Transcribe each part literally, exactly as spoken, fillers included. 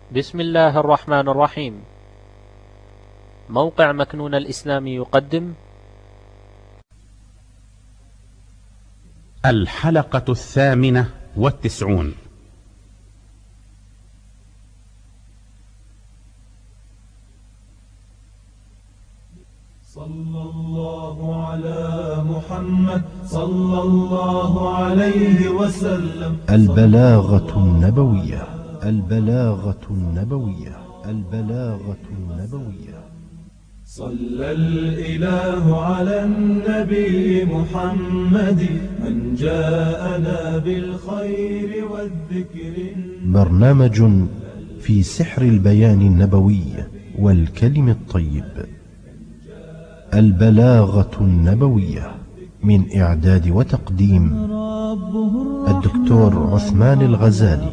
بسم الله الرحمن الرحيم. موقع مكنون الإسلامي يقدم الحلقة الثامنة والتسعون. صلى الله على محمد صلى الله عليه وسلم. البلاغة النبوية البلاغة النبوية البلاغة النبوية. صلى الإله على النبي محمد من جاءنا بالخير والذكر. برنامج في سحر البيان النبوي والكلم الطيب. البلاغة النبوية من إعداد وتقديم الدكتور عثمان الغزالي.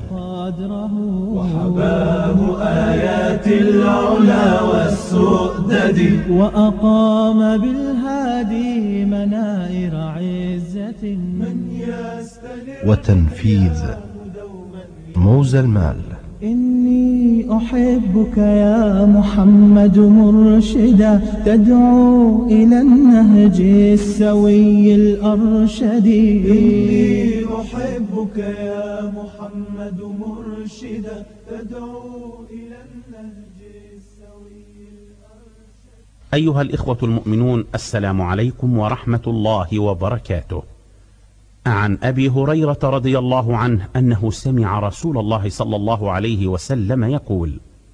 وحباه آيات العلا والسؤدد، وأقام بالهادي منائر عزة من يستلم وتنفيذ موزى المال. إني أحبك يا محمد مرشدا، تدعو إلى النهج السوي الأرشد. إني أحبك يا محمد مرشدا، تدعو إلى النهج السوي الأرشد. أيها الإخوة المؤمنون، السلام عليكم ورحمة الله وبركاته. عن أبي هريرة رضي الله عنه أنه سمع رسول الله صلى الله عليه وسلم يقول: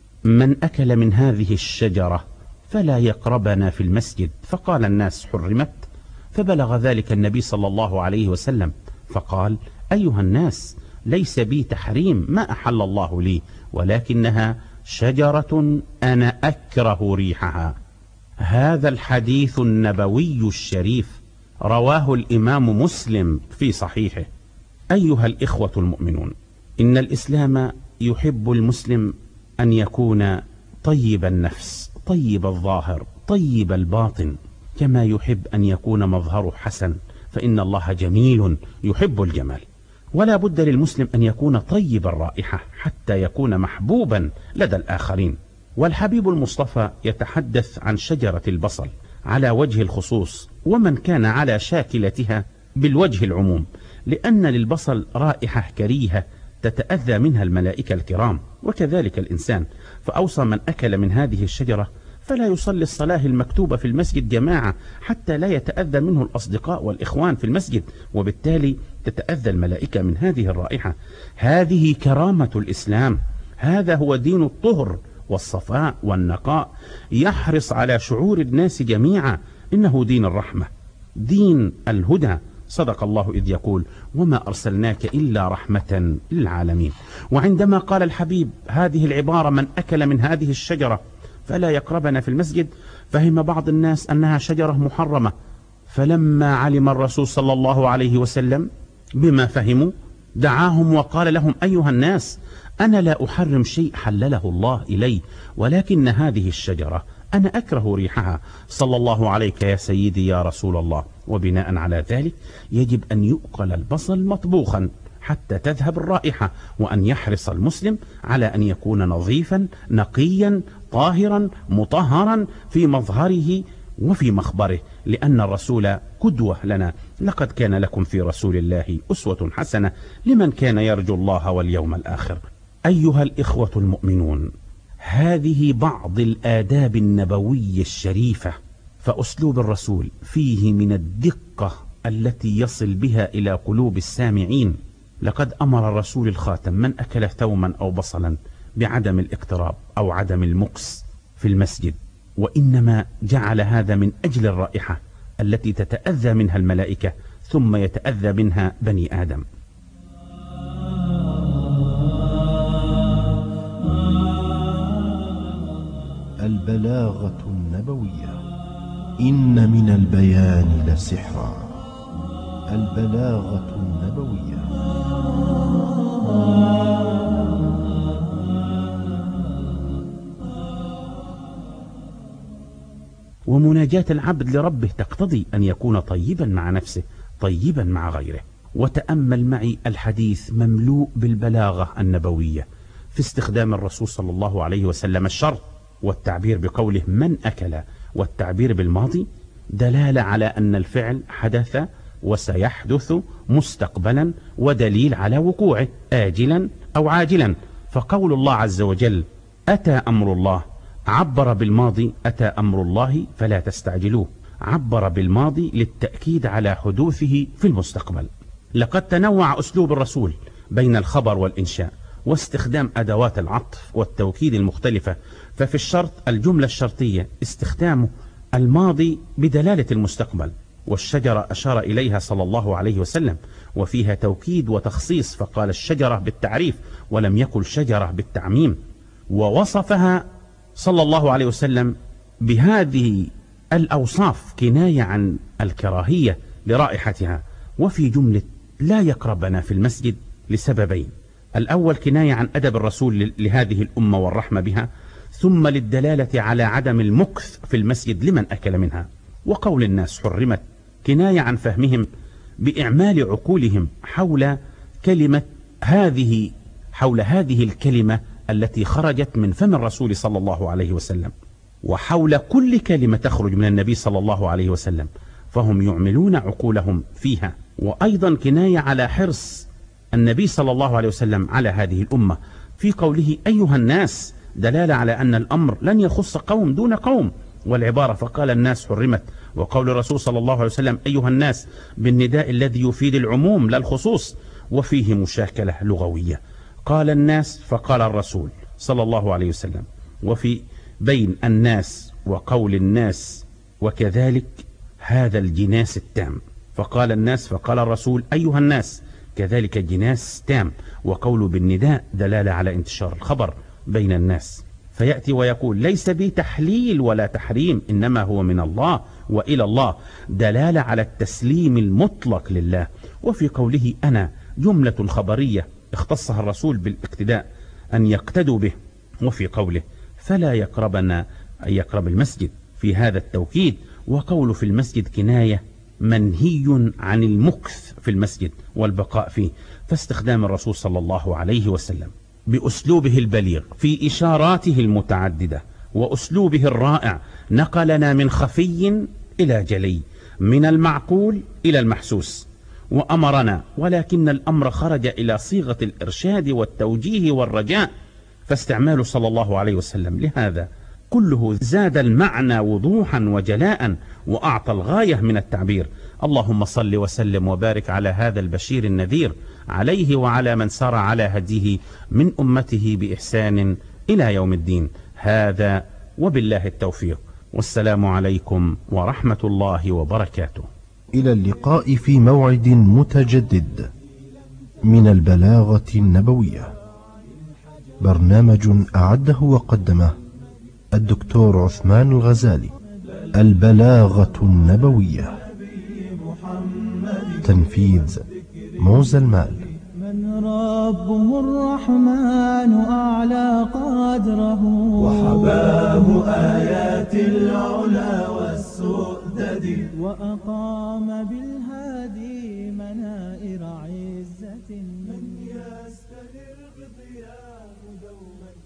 من أكل من هذه الشجرة فلا يقربنا في المسجد. فقال الناس: حرمت؟ فبلغ ذلك النبي صلى الله عليه وسلم فقال: أيها الناس، ليس بي تحريم، ما أحل الله لي، ولكنها شجرة أنا أكره ريحها. هذا الحديث النبوي الشريف رواه الإمام مسلم في صحيحه. أيها الإخوة المؤمنون، إن الإسلام يحب المسلم أن يكون طيب النفس، طيب الظاهر، طيب الباطن، كما يحب أن يكون مظهره حسن، فإن الله جميل يحب الجمال. ولا بد للمسلم أن يكون طيب الرائحة حتى يكون محبوبا لدى الآخرين. والحبيب المصطفى يتحدث عن شجرة البصل على وجه الخصوص، ومن كان على شاكلتها بالوجه العموم، لأن للبصل رائحة كريهة تتأذى منها الملائكة الكرام، وكذلك الإنسان. فأوصى من أكل من هذه الشجرة فلا يصلي الصلاة المكتوبة في المسجد جماعة حتى لا يتأذى منه الأصدقاء والإخوان في المسجد، وبالتالي تتأذى الملائكة من هذه الرائحة. هذه كرامة الإسلام، هذا هو دين الطهر والصفاء والنقاء، يحرص على شعور الناس جميعا إنه دين الرحمة، دين الهدى. صدق الله إذ يقول: وما أرسلناك إلا رحمة للعالمين. وعندما قال الحبيب هذه العبارة: من أكل من هذه الشجرة فلا يقربنا في المسجد، فهم بعض الناس أنها شجرة محرمة. فلما علم الرسول صلى الله عليه وسلم بما فهموا دعاهم وقال لهم: أيها الناس، أنا لا أحرم شيء حلله الله إلي، ولكن هذه الشجرة أنا أكره ريحها. صلى الله عليك يا سيدي يا رسول الله. وبناء على ذلك يجب أن يؤكل البصل مطبوخا حتى تذهب الرائحة، وأن يحرص المسلم على أن يكون نظيفا نقيا طاهرا مطهرا في مظهره وفي مخبره، لأن الرسول قدوة لنا. لقد كان لكم في رسول الله أسوة حسنة لمن كان يرجو الله واليوم الآخر. أيها الإخوة المؤمنون، هذه بعض الآداب النبوية الشريفة، فأسلوب الرسول فيه من الدقة التي يصل بها إلى قلوب السامعين. لقد أمر الرسول الخاتم من أكل ثوما أو بصلا بعدم الاقتراب أو عدم المكس في المسجد، وإنما جعل هذا من أجل الرائحة التي تتأذى منها الملائكة ثم يتأذى منها بني آدم. البلاغة النبوية. إن من البيان لسحرا. البلاغة النبوية. ومناجاة العبد لربه تقتضي أن يكون طيبا مع نفسه، طيبا مع غيره. وتأمل معي الحديث مملوء بالبلاغة النبوية، في استخدام الرسول صلى الله عليه وسلم الشرط والتعبير بقوله من أكل، والتعبير بالماضي دلالة على أن الفعل حدث وسيحدث مستقبلا، ودليل على وقوعه آجلا أو عاجلا. فقول الله عز وجل أتى أمر الله عبر بالماضي، أتى أمر الله فلا تستعجلوه، عبر بالماضي للتأكيد على حدوثه في المستقبل. لقد تنوع أسلوب الرسول بين الخبر والإنشاء واستخدام أدوات العطف والتوكيد المختلفة. ففي الشرط الجملة الشرطية استخدامه الماضي بدلالة المستقبل، والشجرة أشار إليها صلى الله عليه وسلم وفيها توكيد وتخصيص، فقال الشجرة بالتعريف ولم يقل شجرة بالتعميم. ووصفها صلى الله عليه وسلم بهذه الأوصاف كناية عن الكراهية لرائحتها. وفي جملة لا يقربنا في المسجد لسببين: الأول كناية عن أدب الرسول لهذه الأمة والرحمة بها، ثم للدلالة على عدم المكث في المسجد لمن أكل منها. وقول الناس حرمت كناية عن فهمهم بإعمال عقولهم حول كلمة هذه حول هذه الكلمة التي خرجت من فم الرسول صلى الله عليه وسلم، وحول كل كلمة تخرج من النبي صلى الله عليه وسلم، فهم يعملون عقولهم فيها. وأيضا كناية على حرص النبي صلى الله عليه وسلم على هذه الأمة في قوله أيها الناس، دلالة على أن الأمر لن يخص قوم دون قوم، والعبارة فقال الناس حرمت. وقول الرسول صلى الله عليه وسلم أيها الناس بالنداء الذي يفيد العموم لا الخصوص، وفيه مشاكلة لغوية، قال الناس فقال الرسول صلى الله عليه وسلم، وفي بين الناس وقول الناس وكذلك هذا الجناس التام، فقال الناس فقال الرسول أيها الناس، كذلك جناس تام. وقول بالنداء دلالة على انتشار الخبر بين الناس، فيأتي ويقول ليس بي تحليل ولا تحريم، إنما هو من الله وإلى الله، دلالة على التسليم المطلق لله. وفي قوله أنا جملة خبرية اختصها الرسول بالاقتداء أن يقتدوا به. وفي قوله فلا يقربنا أن يقرب المسجد في هذا التوكيد. وقول في المسجد كناية منهي عن المكث في المسجد والبقاء فيه، فاستخدام الرسول صلى الله عليه وسلم بأسلوبه البليغ في إشاراته المتعددة وأسلوبه الرائع نقلنا من خفي إلى جلي، من المعقول إلى المحسوس، وأمرنا، ولكن الأمر خرج إلى صيغة الإرشاد والتوجيه والرجاء، فاستعمال صلى الله عليه وسلم لهذا كله زاد المعنى وضوحا وجلاء، وأعطى الغاية من التعبير. اللهم صل وسلم وبارك على هذا البشير النذير، عليه وعلى من سار على هديه من أمته بإحسان إلى يوم الدين. هذا وبالله التوفيق، والسلام عليكم ورحمة الله وبركاته. إلى اللقاء في موعد متجدد من البلاغة النبوية، برنامج أعده وقدمه الدكتور عثمان الغزالي. البلاغة النبوية، تنفيذ موزى المال. من ربه الرحمن أعلى قدره، وحباه آيات العلا والسؤدد، وأقام بالهادي منائر عزة. من يستنر بضياء دوما